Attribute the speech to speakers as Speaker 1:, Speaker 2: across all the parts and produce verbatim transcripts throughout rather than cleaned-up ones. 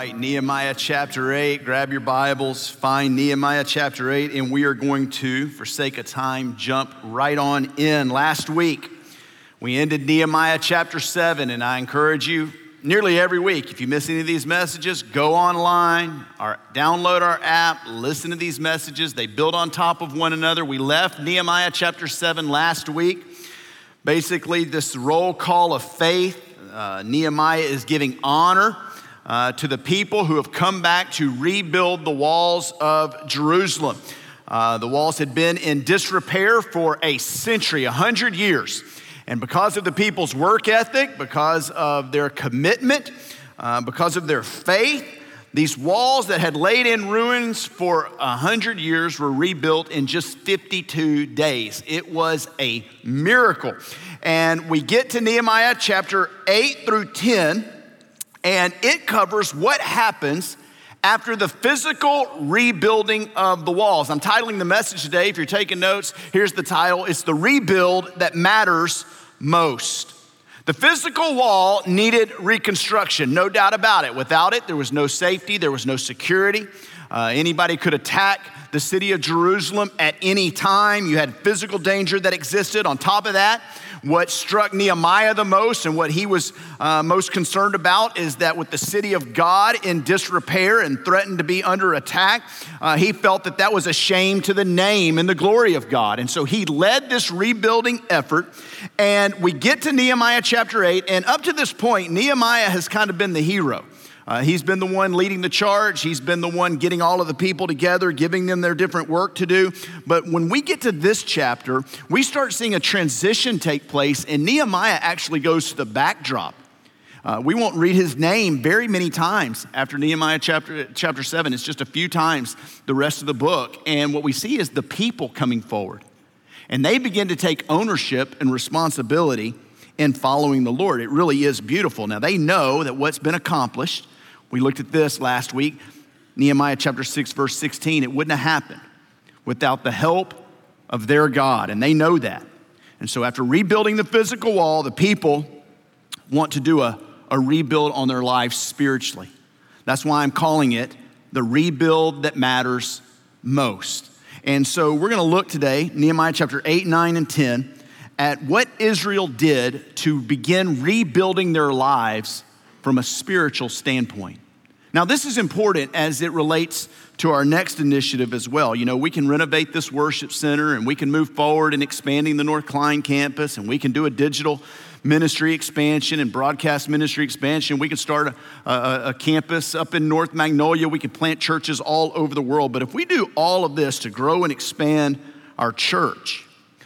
Speaker 1: right, Nehemiah chapter eight. Grab your Bibles, find Nehemiah chapter eight, and we are going to, for sake of time, jump right on in. Last week, we ended Nehemiah chapter seven, and I encourage you nearly every week, if you miss any of these messages, go online or download our app, listen to these messages. They build on top of one another. We left Nehemiah chapter seven last week. Basically, this roll call of faith. Uh, Nehemiah is giving honor uh, to the people who have come back to rebuild the walls of Jerusalem. Uh, the walls had been in disrepair for a century, a hundred years. And because of the people's work ethic, because of their commitment, uh, because of their faith, these walls that had laid in ruins for a hundred years were rebuilt in just fifty-two days. It was a miracle. And we get to Nehemiah chapter eight through ten, and it covers what happens after the physical rebuilding of the walls. I'm titling the message today, if you're taking notes, here's the title. It's the rebuild that matters most. The physical wall needed reconstruction, no doubt about it. Without it, there was no safety, there was no security. Uh, anybody could attack the city of Jerusalem at any time. You had physical danger that existed. On top of that, what struck Nehemiah the most and what he was uh, most concerned about is that with the city of God in disrepair and threatened to be under attack, uh, he felt that that was a shame to the name and the glory of God. And so he led this rebuilding effort. And we get to Nehemiah chapter eight, and up to this point, Nehemiah has kind of been the hero. Uh, he's been the one leading the charge. He's been the one getting all of the people together, giving them their different work to do. But when we get to this chapter, we start seeing a transition take place, and Nehemiah actually goes to the backdrop. Uh, we won't read his name very many times after Nehemiah chapter, chapter seven. It's just a few times the rest of the book. And what we see is the people coming forward. And they begin to take ownership and responsibility in following the Lord. It really is beautiful. Now, they know that what's been accomplished. We looked at this last week, Nehemiah chapter six, verse sixteen. It wouldn't have happened without the help of their God, and they know that. And so after rebuilding the physical wall, the people want to do a, a rebuild on their lives spiritually. That's why I'm calling it the rebuild that matters most. And so we're going to look today, Nehemiah chapter eight, nine, and ten, at what Israel did to begin rebuilding their lives from a spiritual standpoint. Now, this is important as it relates to our next initiative as well. You know, we can renovate this worship center, and we can move forward in expanding the North Klein campus, and we can do a digital ministry expansion and broadcast ministry expansion. We can start a, a, a campus up in North Magnolia. We can plant churches all over the world. But if we do all of this to grow and expand our church,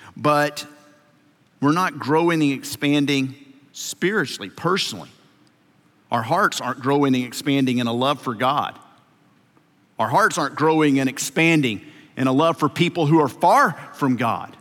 Speaker 1: but we're not growing and expanding spiritually, personally, our hearts aren't growing and expanding in a love for God. Our hearts aren't growing and expanding in a love for people who are far from God.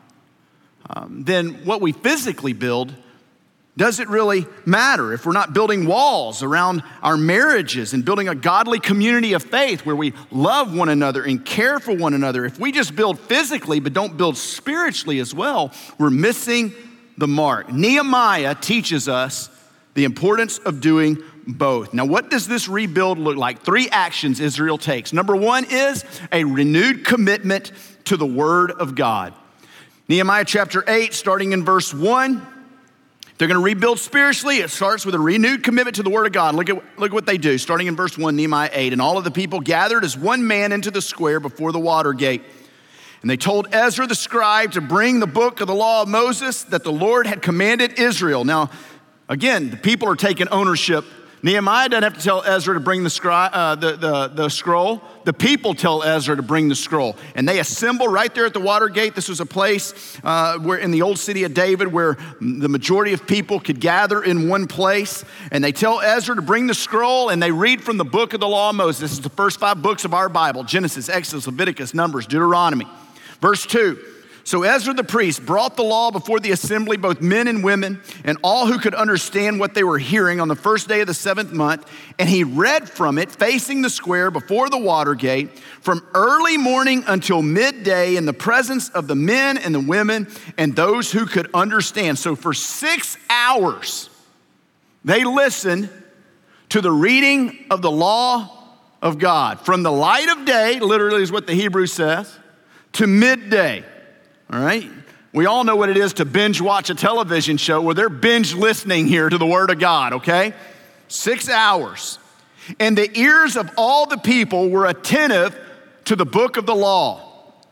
Speaker 1: Um, then what we physically build, does it really matter? If we're not building walls around our marriages and building a godly community of faith where we love one another and care for one another, if we just build physically but don't build spiritually as well, we're missing the mark. Nehemiah teaches us the importance of doing both. Now, what does this rebuild look like? Three actions Israel takes. Number one is a renewed commitment to the word of God. Nehemiah chapter eight, starting in verse one, they're going to rebuild spiritually. It starts with a renewed commitment to the word of God. Look at, look at what they do. Starting in verse one, Nehemiah eight, and all of the people gathered as one man into the square before the water gate. And they told Ezra the scribe to bring the book of the law of Moses that the Lord had commanded Israel. Now, again, the people are taking ownership. Nehemiah doesn't have to tell Ezra to bring the, scry, uh, the, the, the scroll. The people tell Ezra to bring the scroll. And they assemble right there at the water gate. This was a place uh, where in the old city of David where the majority of people could gather in one place. And they tell Ezra to bring the scroll, and they read from the book of the law of Moses. This is the first five books of our Bible: Genesis, Exodus, Leviticus, Numbers, Deuteronomy. Verse two. So Ezra the priest brought the law before the assembly, both men and women, and all who could understand what they were hearing on the first day of the seventh month. And he read from it facing the square before the water gate from early morning until midday in the presence of the men and the women and those who could understand. So for six hours, they listened to the reading of the law of God. From the light of day, literally is what the Hebrew says, to midday, all right? We all know what it is to binge watch a television show where they're binge listening here to the word of God, okay? Six hours. And the ears of all the people were attentive to the book of the law.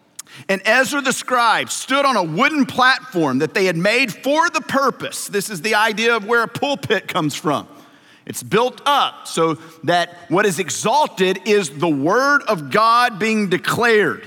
Speaker 1: And Ezra the scribe stood on a wooden platform that they had made for the purpose. This is the idea of where a pulpit comes from. It's built up so that what is exalted is the word of God being declared.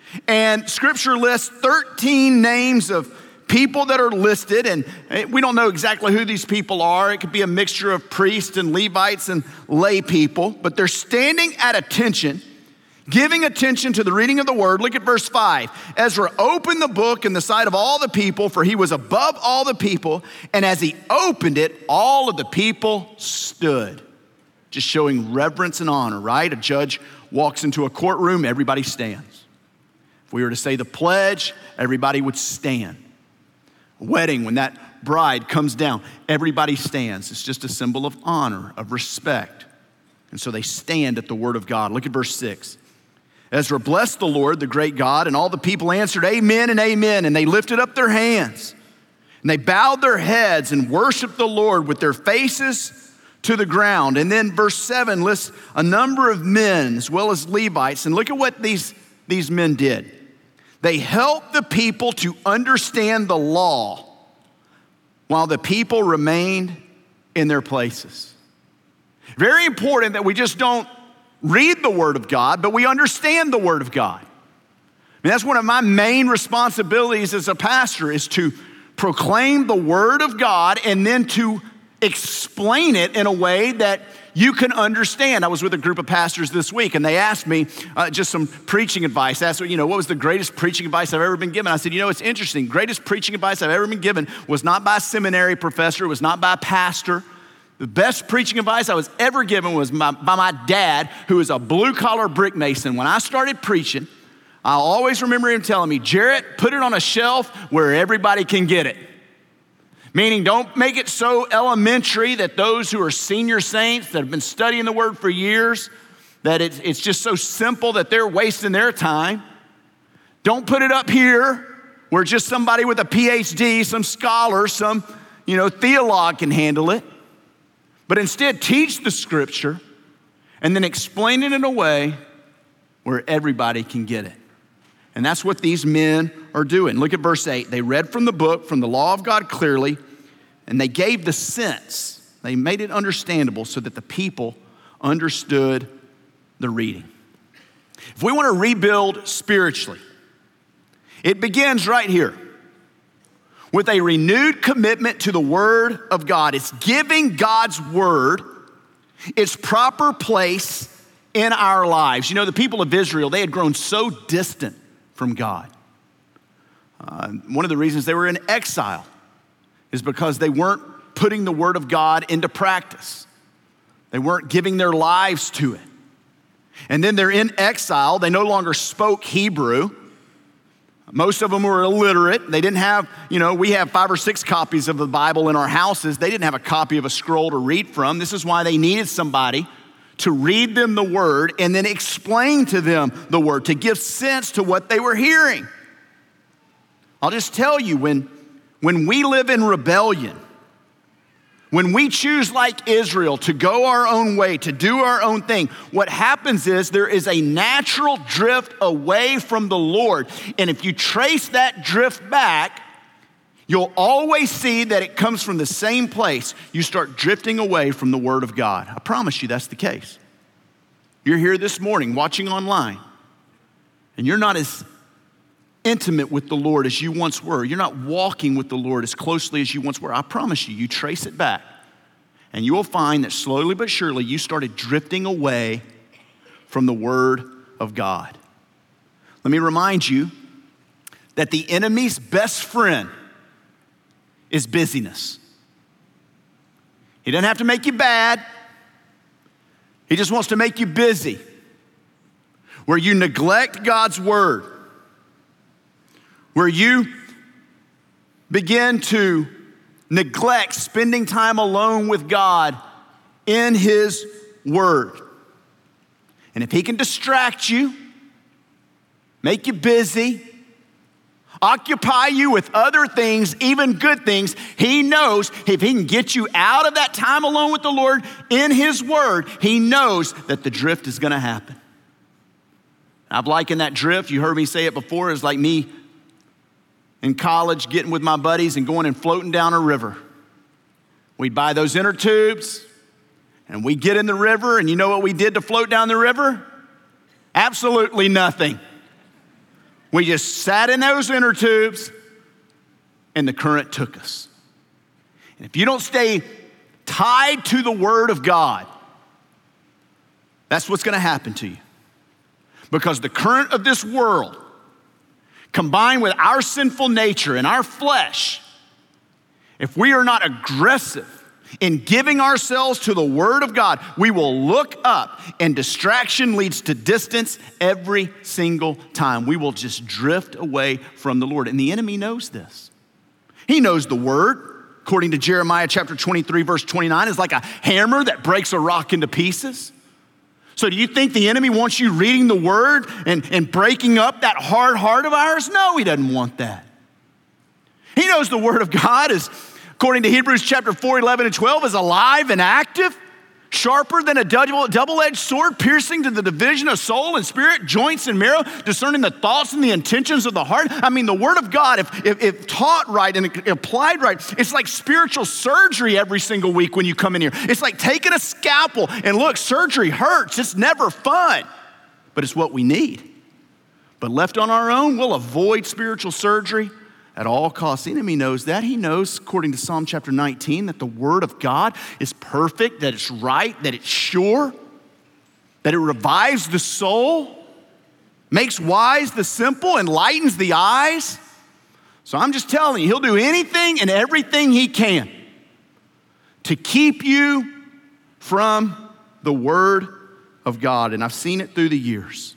Speaker 1: And scripture lists thirteen names of people that are listed, and we don't know exactly who these people are. It could be a mixture of priests and Levites and lay people, but they're standing at attention, giving attention to the reading of the word. Look at verse five. Ezra opened the book in the sight of all the people, for he was above all the people, and as he opened it, all of the people stood. Just showing reverence and honor, right? A judge walks into a courtroom, everybody stands. If we were to say the pledge, everybody would stand. A wedding, when that bride comes down, everybody stands. It's just a symbol of honor, of respect. And so they stand at the word of God. Look at verse six. Ezra blessed the Lord, the great God, and all the people answered, amen and amen. And they lifted up their hands, and they bowed their heads and worshiped the Lord with their faces to the ground. And then verse seven lists a number of men as well as Levites. And look at what these, these men did. They helped the people to understand the law while the people remained in their places. Very important that we just don't read the word of God, but we understand the word of God. I mean, that's one of my main responsibilities as a pastor, is to proclaim the word of God and then to explain it in a way that you can understand. I was with a group of pastors this week, and they asked me uh, just some preaching advice. They asked me, you know, what was the greatest preaching advice I've ever been given? I said, you know, it's interesting. Greatest preaching advice I've ever been given was not by a seminary professor. It was not by a pastor. The best preaching advice I was ever given was my, by my dad, who is a blue-collar brick mason. When I started preaching, I always remember him telling me, Jarrett, put it on a shelf where everybody can get it. Meaning, don't make it so elementary that those who are senior saints that have been studying the word for years, that it's, it's just so simple that they're wasting their time. Don't put it up here where just somebody with a P H D, some scholar, some, you know, theologue can handle it. But instead, teach the scripture and then explain it in a way where everybody can get it. And that's what these men are doing. Look at verse eight. They read from the book, from the law of God clearly, and they gave the sense. They made it understandable so that the people understood the reading. If we want to rebuild spiritually, it begins right here with a renewed commitment to the word of God. It's giving God's word its proper place in our lives. You know, the people of Israel, they had grown so distant from God. Uh, one of the reasons they were in exile is because they weren't putting the word of God into practice. They weren't giving their lives to it. And then they're in exile. They no longer spoke Hebrew. Most of them were illiterate. They didn't have, you know, we have five or six copies of the Bible in our houses. They didn't have a copy of a scroll to read from. This is why they needed somebody to read them the word and then explain to them the word, to give sense to what they were hearing. I'll just tell you, when, when we live in rebellion, when we choose, like Israel, to go our own way, to do our own thing, what happens is there is a natural drift away from the Lord. And if you trace that drift back, you'll always see that it comes from the same place. You start drifting away from the word of God. I promise you that's the case. You're here this morning watching online, and you're not as intimate with the Lord as you once were. You're not walking with the Lord as closely as you once were. I promise you, you trace it back, and you will find that slowly but surely you started drifting away from the word of God. Let me remind you that the enemy's best friend is busyness. He doesn't have to make you bad. He just wants to make you busy, where you neglect God's word, where you begin to neglect spending time alone with God in his word. And if he can distract you, make you busy, occupy you with other things, even good things, he knows if he can get you out of that time alone with the Lord in his word, he knows that the drift is going to happen. I've likened that drift, you heard me say it before, is like me in college getting with my buddies and going and floating down a river. We'd buy those inner tubes and we get in the river, and you know what we did to float down the river? Absolutely nothing. We just sat in those inner tubes and the current took us. And if you don't stay tied to the word of God, that's what's going to happen to you. Because the current of this world, combined with our sinful nature and our flesh, if we are not aggressive in giving ourselves to the word of God, we will look up and distraction leads to distance every single time. We will just drift away from the Lord. And the enemy knows this. He knows the word, according to Jeremiah chapter twenty-three, verse twenty-nine, is like a hammer that breaks a rock into pieces. So do you think the enemy wants you reading the word and, and breaking up that hard heart of ours? No, he doesn't want that. He knows the word of God is, according to Hebrews chapter four, eleven and twelve, is alive and active, sharper than a double-edged sword, piercing to the division of soul and spirit, joints and marrow, discerning the thoughts and the intentions of the heart. I mean, the word of God, if, if, if taught right and applied right, it's like spiritual surgery every single week when you come in here. It's like taking a scalpel, and look, surgery hurts. It's never fun, but it's what we need. But left on our own, we'll avoid spiritual surgery at all costs. The enemy knows that. He knows, according to Psalm chapter nineteen, that the word of God is perfect, that it's right, that it's sure, that it revives the soul, makes wise the simple, enlightens the eyes. So I'm just telling you, he'll do anything and everything he can to keep you from the word of God. And I've seen it through the years.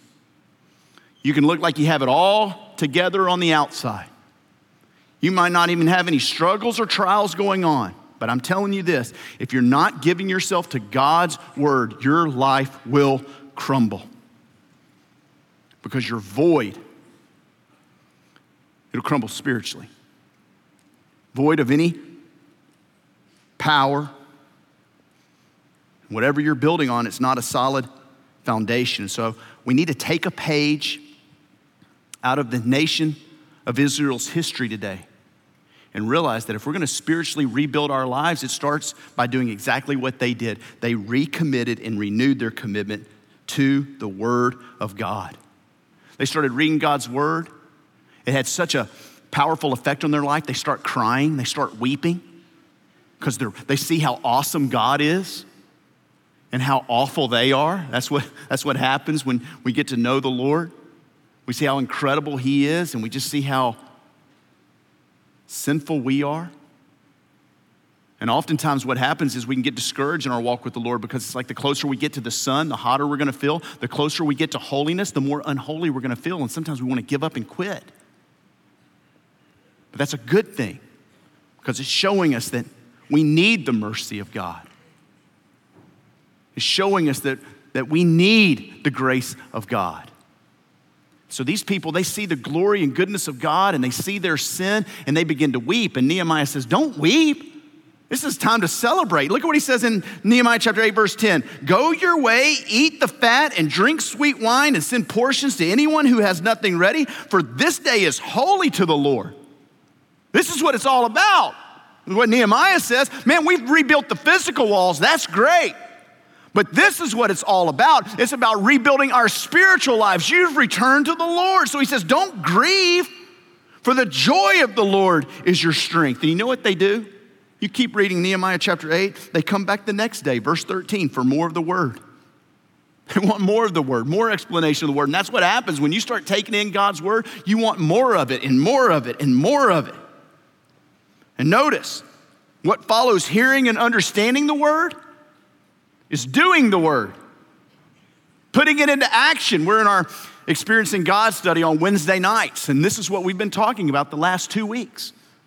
Speaker 1: You can look like you have it all together on the outside. You might not even have any struggles or trials going on. But I'm telling you this, if you're not giving yourself to God's word, your life will crumble. Because you're void. It'll crumble spiritually. Void of any power. Whatever you're building on, it's not a solid foundation. So we need to take a page out of the nation of Israel's history today and realize that if we're going to spiritually rebuild our lives, it starts by doing exactly what they did. They recommitted and renewed their commitment to the word of God. They started reading God's word. It had such a powerful effect on their life. They start crying, they start weeping because they see how awesome God is and how awful they are. That's what, that's what happens when we get to know the Lord. We see how incredible he is, and we just see how sinful we are. And oftentimes what happens is we can get discouraged in our walk with the Lord because it's like the closer we get to the sun, the hotter we're gonna feel. The closer we get to holiness, the more unholy we're gonna feel. And sometimes we wanna give up and quit. But that's a good thing because it's showing us that we need the mercy of God. It's showing us that, that we need the grace of God. So these people, they see the glory and goodness of God and they see their sin and they begin to weep. And Nehemiah says, don't weep. This is time to celebrate. Look at what he says in Nehemiah chapter eight, verse ten. Go your way, eat the fat and drink sweet wine and send portions to anyone who has nothing ready, for this day is holy to the Lord. This is what it's all about. What Nehemiah says, man, we've rebuilt the physical walls. That's great. But this is what it's all about. It's about rebuilding our spiritual lives. You've returned to the Lord. So he says, don't grieve, for the joy of the Lord is your strength. And you know what they do? You keep reading Nehemiah chapter eight. They come back the next day, verse thirteen, for more of the word. They want more of the word, more explanation of the word. And that's what happens when you start taking in God's word. You want more of it and more of it and more of it. And notice, what follows hearing and understanding the word is doing the word, putting it into action. We're in our Experiencing God study on Wednesday nights, and this is what we've been talking about the last two weeks.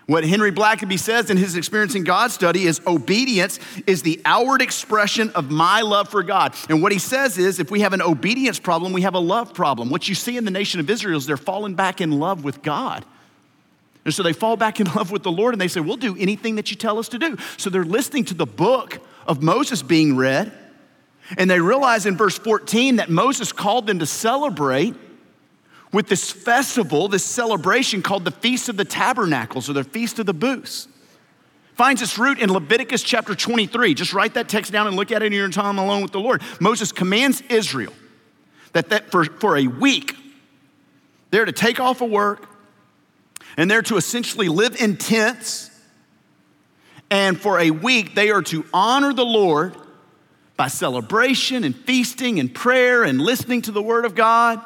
Speaker 1: What Henry Blackaby says in his Experiencing God study is obedience is the outward expression of my love for God. And what he says is if we have an obedience problem, we have a love problem. What you see in the nation of Israel is they're falling back in love with God. And so they fall back in love with the Lord and they say, we'll do anything that you tell us to do. So they're listening to the book of Moses being read. And they realize in verse fourteen that Moses called them to celebrate with this festival, this celebration called the Feast of the Tabernacles or the Feast of the Booths. Finds its root in Leviticus chapter twenty-three. Just write that text down and look at it in your time alone with the Lord. Moses commands Israel that, that for, for a week, they're to take off of work and they're to essentially live in tents. And for a week, they are to honor the Lord by celebration and feasting and prayer and listening to the word of God.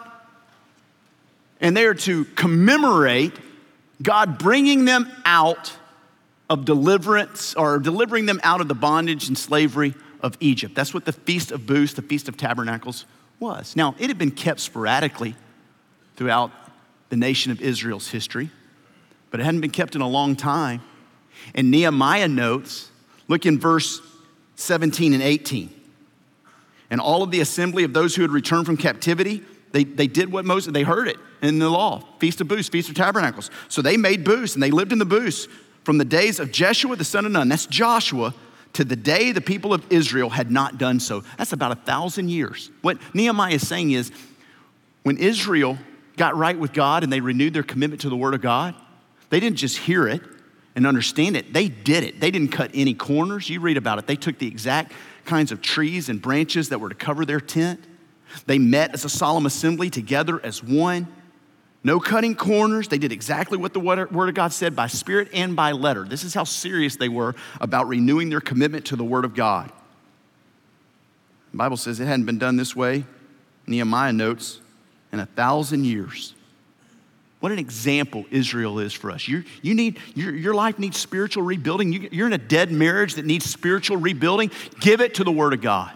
Speaker 1: And they are to commemorate God bringing them out of deliverance or delivering them out of the bondage and slavery of Egypt. That's what the Feast of Booths, the Feast of Tabernacles was. Now, it had been kept sporadically throughout the nation of Israel's history, but it hadn't been kept in a long time. And Nehemiah notes, look in verse seventeen and eighteen. And all of the assembly of those who had returned from captivity, they, they did what Moses, they heard it in the law, Feast of Booths, Feast of Tabernacles. So they made booths and they lived in the booths from the days of Jeshua, the son of Nun, that's Joshua, to the day the people of Israel had not done so. That's about a thousand years. What Nehemiah is saying is when Israel got right with God and they renewed their commitment to the word of God, they didn't just hear it and understand it, they did it. They didn't cut any corners. You read about it. They took the exact kinds of trees and branches that were to cover their tent. They met as a solemn assembly together as one. No cutting corners. They did exactly what the word of God said by spirit and by letter. This is how serious they were about renewing their commitment to the word of God. The Bible says it hadn't been done this way, Nehemiah notes, in a thousand years. What an example Israel is for us. You, you need, your, your life needs spiritual rebuilding. You, you're in a dead marriage that needs spiritual rebuilding. Give it to the word of God.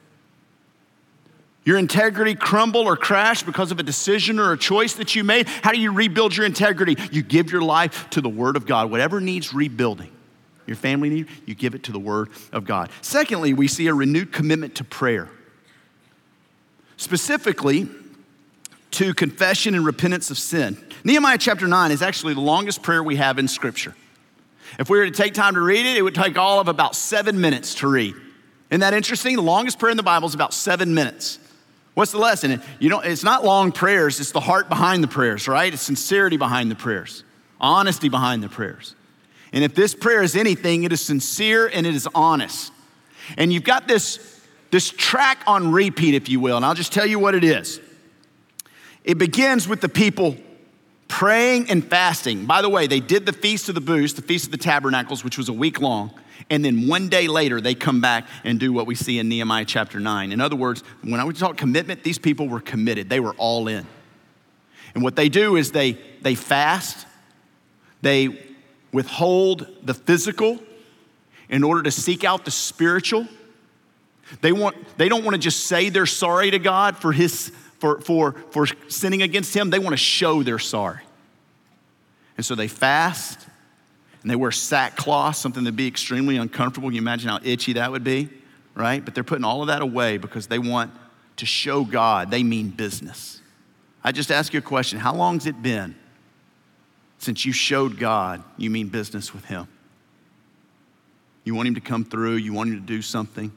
Speaker 1: Your integrity crumble or crash because of a decision or a choice that you made. How do you rebuild your integrity? You give your life to the word of God. Whatever needs rebuilding, your family need, you give it to the word of God. Secondly, we see a renewed commitment to prayer. Specifically, to confession and repentance of sin. Nehemiah chapter nine is actually the longest prayer we have in Scripture. If we were to take time to read it, it would take all of about seven minutes to read. Isn't that interesting? The longest prayer in the Bible is about seven minutes. What's the lesson? You know, it's not long prayers, it's the heart behind the prayers, right? It's sincerity behind the prayers, honesty behind the prayers. And if this prayer is anything, it is sincere and it is honest. And you've got this, this track on repeat, if you will, and I'll just tell you what it is. It begins with the people praying and fasting. By the way, they did the Feast of the Booths, the Feast of the Tabernacles, which was a week long. And then one day later, they come back and do what we see in Nehemiah chapter nine. In other words, when I would talk commitment, these people were committed. They were all in. And what they do is they, they fast. They withhold the physical in order to seek out the spiritual. They want, they don't want to just say they're sorry to God for his For, for, for sinning against him. They want to show they're sorry. And so they fast and they wear sackcloth, something that'd be extremely uncomfortable. Can you imagine how itchy that would be, right? But they're putting all of that away because they want to show God they mean business. I just ask you a question. How long's it been since you showed God you mean business with him? You want him to come through. You want him to do something.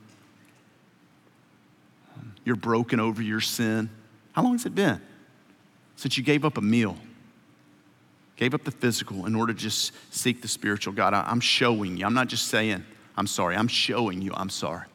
Speaker 1: You're broken over your sin. How long has it been since you gave up a meal, gave up the physical in order to just seek the spiritual? God, I'm showing you. I'm not just saying, I'm sorry. I'm showing you I'm sorry.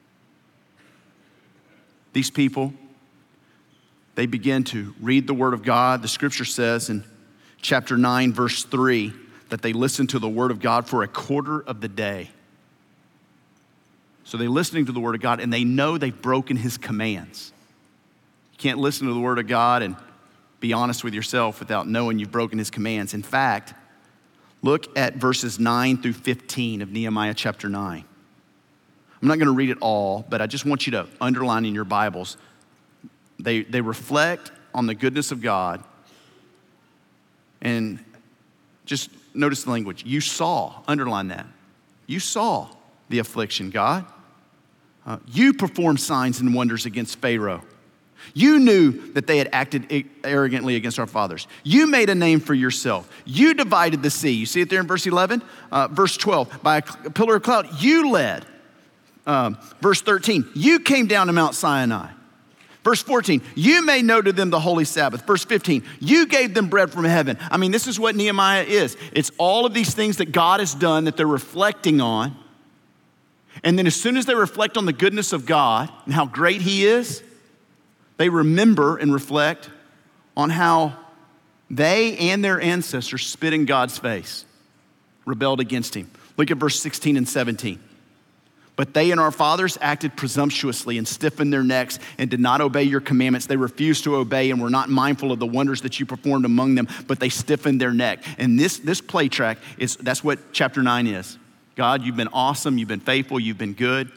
Speaker 1: These people, they begin to read the word of God. The scripture says in chapter nine, verse three, that they listened to the word of God for a quarter of the day. So they're listening to the word of God and they know they've broken his commands. You can't listen to the word of God and be honest with yourself without knowing you've broken his commands. In fact, look at verses nine through fifteen of Nehemiah chapter nine. I'm not going to read it all, but I just want you to underline in your Bibles. They, they reflect on the goodness of God and just notice the language. You saw, underline that. You saw the affliction, God. Uh, you performed signs and wonders against Pharaoh. You knew that they had acted arrogantly against our fathers. You made a name for yourself. You divided the sea. You see it there in verse eleven? Uh, verse twelve, by a pillar of cloud, you led. Um, verse thirteen, you came down to Mount Sinai. Verse fourteen, you made known to them the holy Sabbath. Verse fifteen, you gave them bread from heaven. I mean, this is what Nehemiah is. It's all of these things that God has done that they're reflecting on. And then as soon as they reflect on the goodness of God and how great he is, they remember and reflect on how they and their ancestors spit in God's face, rebelled against him. Look at verse sixteen and seventeen. But they and our fathers acted presumptuously and stiffened their necks and did not obey your commandments. They refused to obey and were not mindful of the wonders that you performed among them, but they stiffened their neck. And this, this play track, is that's what chapter nine is. God, you've been awesome, you've been faithful, you've been good.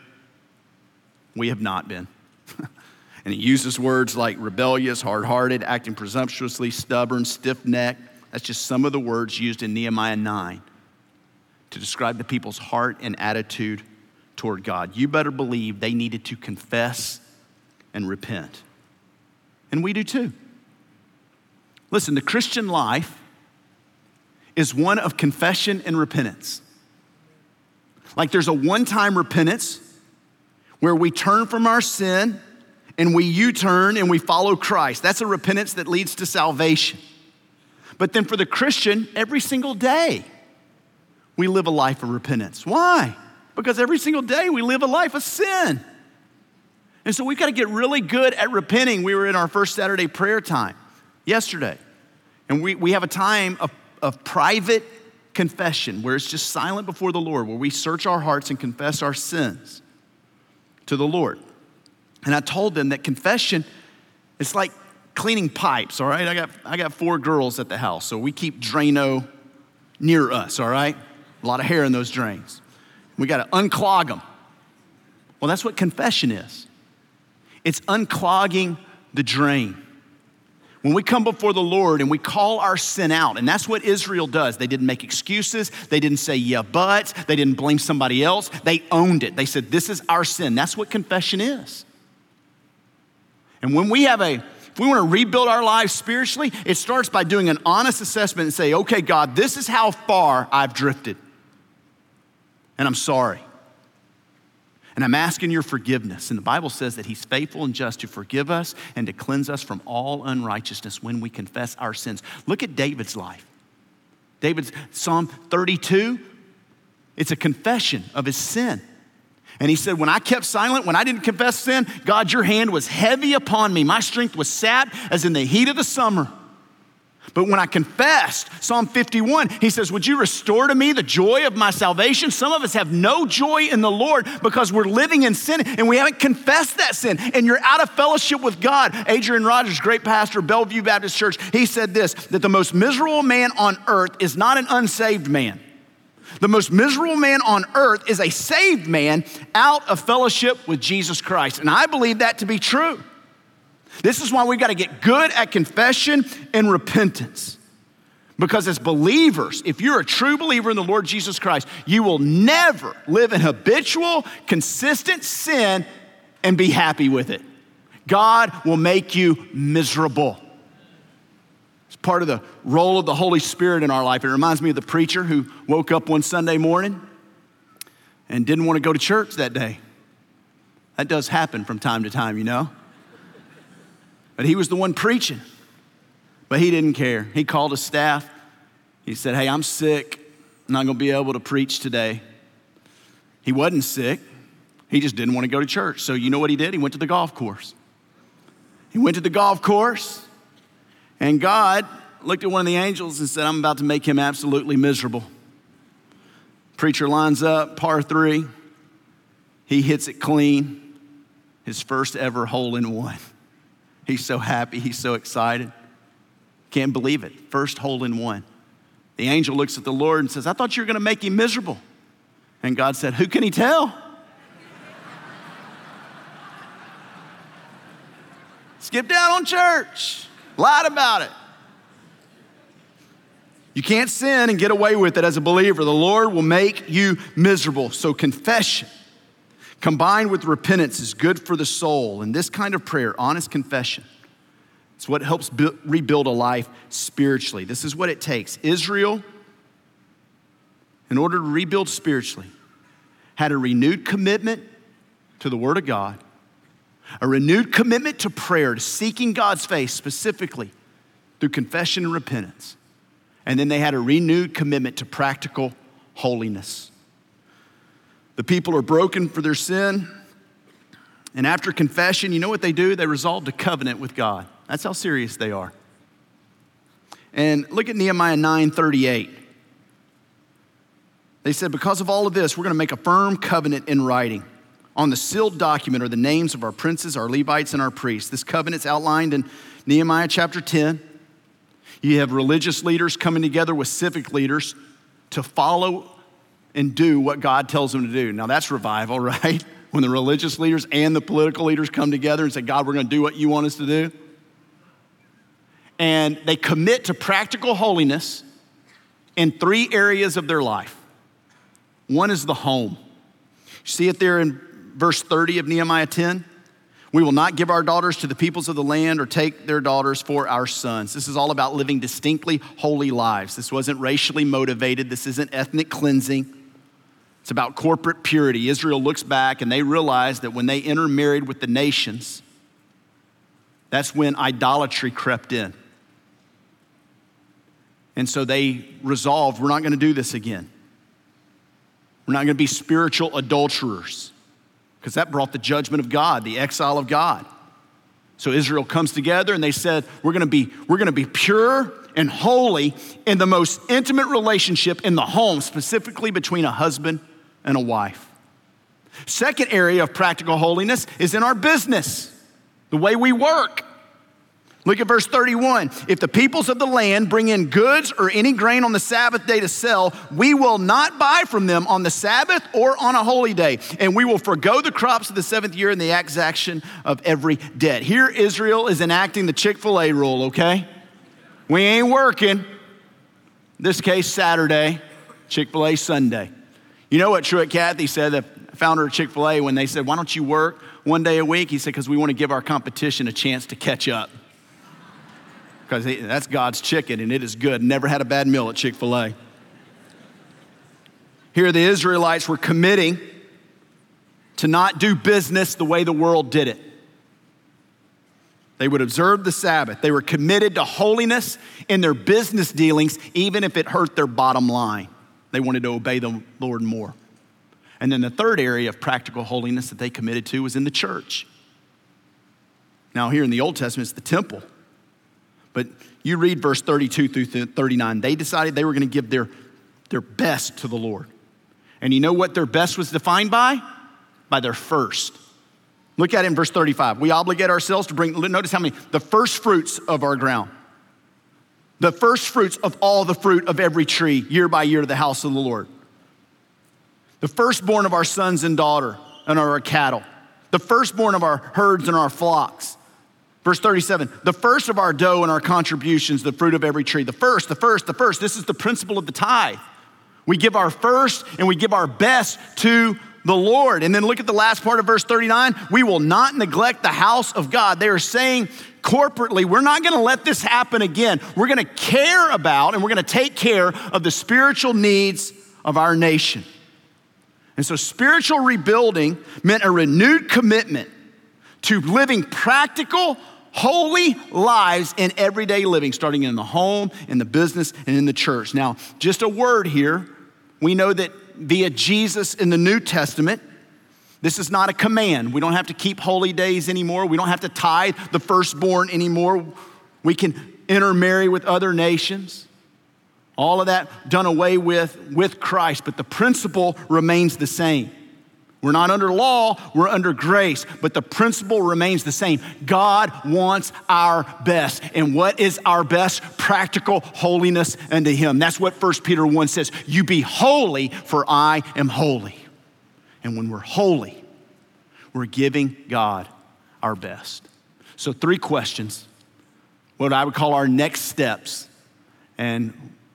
Speaker 1: We have not been. And he uses words like rebellious, hard-hearted, acting presumptuously, stubborn, stiff-necked. That's just some of the words used in Nehemiah nine to describe the people's heart and attitude toward God. You better believe they needed to confess and repent. And we do too. Listen, the Christian life is one of confession and repentance. Like there's a one-time repentance where we turn from our sin and we U-turn and we follow Christ. That's a repentance that leads to salvation. But then for the Christian, every single day, we live a life of repentance. Why? Because every single day we live a life of sin. And so we've got to get really good at repenting. We were in our first Saturday prayer time yesterday. And we, we have a time of, of private confession where it's just silent before the Lord, where we search our hearts and confess our sins to the Lord. And I told them that confession is like cleaning pipes, all right? I got, I got four girls at the house, so we keep Drano near us, all right? A lot of hair in those drains. We got to unclog them. Well, that's what confession is. It's unclogging the drain. When we come before the Lord and we call our sin out, and that's what Israel does. They didn't make excuses. They didn't say, yeah, but. They didn't blame somebody else. They owned it. They said, this is our sin. That's what confession is. And when we have a, if we want to rebuild our lives spiritually, it starts by doing an honest assessment and say, okay, God, this is how far I've drifted. And I'm sorry. And I'm asking your forgiveness. And the Bible says that he's faithful and just to forgive us and to cleanse us from all unrighteousness when we confess our sins. Look at David's life. David's Psalm thirty-two, it's a confession of his sin. And he said, when I kept silent, when I didn't confess sin, God, your hand was heavy upon me. My strength was sapped as in the heat of the summer. But when I confessed, Psalm fifty-one, he says, would you restore to me the joy of my salvation? Some of us have no joy in the Lord because we're living in sin and we haven't confessed that sin. And you're out of fellowship with God. Adrian Rogers, great pastor, Bellevue Baptist Church, he said this, that the most miserable man on earth is not an unsaved man. The most miserable man on earth is a saved man out of fellowship with Jesus Christ. And I believe that to be true. This is why we got to get good at confession and repentance. Because as believers, if you're a true believer in the Lord Jesus Christ, you will never live in habitual, consistent sin and be happy with it. God will make you miserable. It's part of the role of the Holy Spirit in our life. It reminds me of the preacher who woke up one Sunday morning and didn't want to go to church that day. That does happen from time to time, you know. But he was the one preaching. But he didn't care. He called his staff. He said, hey, I'm sick. I'm not going to be able to preach today. He wasn't sick. He just didn't want to go to church. So you know what he did? He went to the golf course. He went to the golf course. And God looked at one of the angels and said, I'm about to make him absolutely miserable. Preacher lines up, par three. He hits it clean. His first ever hole in one. He's so happy. He's so excited. Can't believe it. First hole in one. The angel looks at the Lord and says, I thought you were going to make him miserable. And God said, who can he tell? Skipped out on church. Lied about it. You can't sin and get away with it as a believer. The Lord will make you miserable. So confession combined with repentance is good for the soul. And this kind of prayer, honest confession, it's what helps build, rebuild a life spiritually. This is what it takes. Israel, in order to rebuild spiritually, had a renewed commitment to the Word of God, a renewed commitment to prayer, to seeking God's face specifically through confession and repentance. And then they had a renewed commitment to practical holiness. The people are broken for their sin. And after confession, you know what they do? They resolve to covenant with God. That's how serious they are. And look at Nehemiah nine thirty-eight. They said, because of all of this, we're going to make a firm covenant in writing. On the sealed document are the names of our princes, our Levites, and our priests. This covenant's outlined in Nehemiah chapter ten. You have religious leaders coming together with civic leaders to follow and do what God tells them to do. Now that's revival, right? When the religious leaders and the political leaders come together and say, God, we're going to do what you want us to do. And they commit to practical holiness in three areas of their life. One is the home. You see it there in verse thirty of Nehemiah ten. We will not give our daughters to the peoples of the land or take their daughters for our sons. This is all about living distinctly holy lives. This wasn't racially motivated. This isn't ethnic cleansing. It's about corporate purity. Israel looks back and they realize that when they intermarried with the nations, that's when idolatry crept in. And so they resolved, we're not going to do this again. We're not going to be spiritual adulterers, because that brought the judgment of God, the exile of God. So Israel comes together and they said, we're going to be, we're going to be pure and holy in the most intimate relationship in the home, specifically between a husband and a wife. Second area of practical holiness is in our business, the way we work. Look at verse thirty-one. If the peoples of the land bring in goods or any grain on the Sabbath day to sell, we will not buy from them on the Sabbath or on a holy day. And we will forego the crops of the seventh year and the exaction of every debt. Here Israel is enacting the Chick-fil-A rule, okay? We ain't working. In this case, Saturday, Chick-fil-A Sunday. You know what Truett Cathy said, the founder of Chick-fil-A, when they said, why don't you work one day a week? He said, because we want to give our competition a chance to catch up. Because that's God's chicken and it is good. Never had a bad meal at Chick-fil-A. Here the Israelites were committing to not do business the way the world did it. They would observe the Sabbath. They were committed to holiness in their business dealings, even if it hurt their bottom line. They wanted to obey the Lord more. And then the third area of practical holiness that they committed to was in the church. Now here in the Old Testament, it's the temple. But you read verse thirty-two through thirty-nine. They decided they were going to give their, their best to the Lord. And you know what their best was defined by? By their first. Look at it in verse thirty-five. We obligate ourselves to bring, notice how many, the first fruits of our ground. The first fruits of all the fruit of every tree, year by year, to the house of the Lord. The firstborn of our sons and daughter and our cattle. The firstborn of our herds and our flocks. Verse thirty-seven, the first of our dough and our contributions, the fruit of every tree. The first, the first, the first. This is the principle of the tithe. We give our first and we give our best to the Lord. And then look at the last part of verse thirty-nine. We will not neglect the house of God. They are saying corporately, we're not going to let this happen again. We're going to care about and we're going to take care of the spiritual needs of our nation. And so spiritual rebuilding meant a renewed commitment to living practical, holy lives in everyday living, starting in the home, in the business, and in the church. Now, just a word here. We know that via Jesus in the New Testament, this is not a command. We don't have to keep holy days anymore. We don't have to tithe the firstborn anymore. We can intermarry with other nations. All of that done away with with Christ, but the principle remains the same. We're not under law, we're under grace, but the principle remains the same. God wants our best. And what is our best? Practical holiness unto him. That's what First Peter one says. You be holy, for I am holy. And when we're holy, we're giving God our best. So three questions, what I would call our next steps. And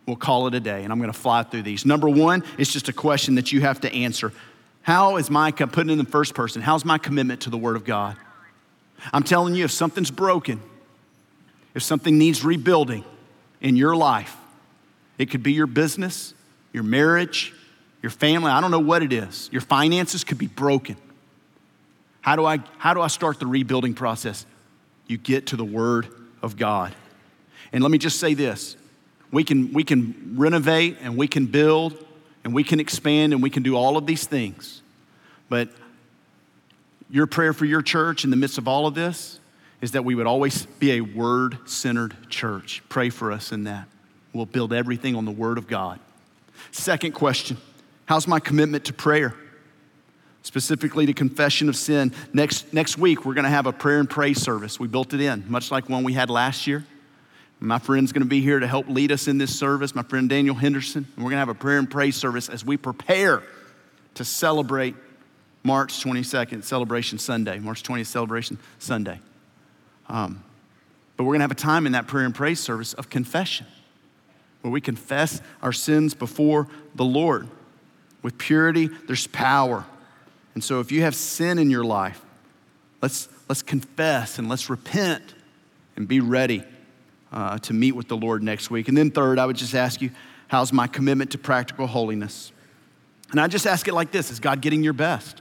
Speaker 1: we'll call it a day, and I'm gonna fly through these. Number one, it's just a question that you have to answer. How is my, putting it in the first person, how's my commitment to the Word of God? I'm telling you, if something's broken, if something needs rebuilding in your life, it could be your business, your marriage, your family, I don't know what it is. Your finances could be broken. How do I, how do I start the rebuilding process? You get to the Word of God. And let me just say this. We can, we can renovate and we can build and we can expand and we can do all of these things. But your prayer for your church in the midst of all of this is that we would always be a word-centered church. Pray for us in that. We'll build everything on the Word of God. Second question, how's my commitment to prayer? Specifically to confession of sin. Next, next week, we're gonna have a prayer and praise service. We built it in, much like one we had last year. My friend's gonna be here to help lead us in this service, my friend Daniel Henderson. And we're gonna have a prayer and praise service as we prepare to celebrate March twenty-second, Celebration Sunday, March twentieth, Celebration Sunday. Um, but we're gonna have a time in that prayer and praise service of confession, where we confess our sins before the Lord. With purity, there's power. And so if you have sin in your life, let's, let's confess and let's repent and be ready Uh, to meet with the Lord next week. And then third, I would just ask you, how's my commitment to practical holiness? And I just ask it like this, is God getting your best?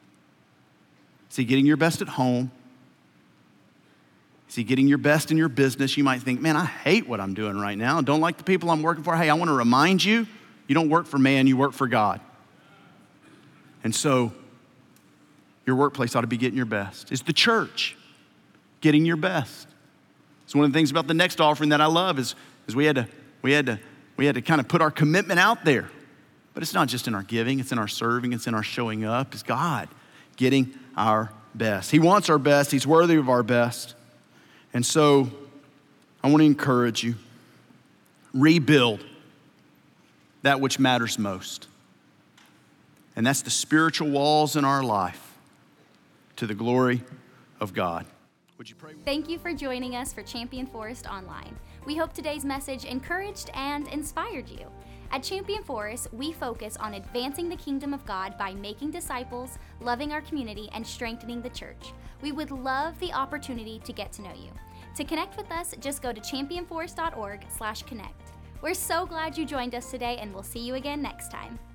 Speaker 1: Is he getting your best at home? Is he getting your best in your business? You might think, man, I hate what I'm doing right now. I don't like the people I'm working for. Hey, I want to remind you, you don't work for man, you work for God. And so your workplace ought to be getting your best. Is the church getting your best? So one of the things about the next offering that I love is, is we had to, we had to, we had to kind of put our commitment out there. But it's not just in our giving, it's in our serving, it's in our showing up. It's God getting our best. He wants our best, he's worthy of our best. And so I want to encourage you, rebuild that which matters most. And that's the spiritual walls in our life to the glory of God. Would you pray?
Speaker 2: Thank you for joining us for Champion Forest Online. We hope today's message encouraged and inspired you. At Champion Forest, we focus on advancing the kingdom of God by making disciples, loving our community, and strengthening the church. We would love the opportunity to get to know you. To connect with us, just go to champion forest dot org slash connect. We're so glad you joined us today, and we'll see you again next time.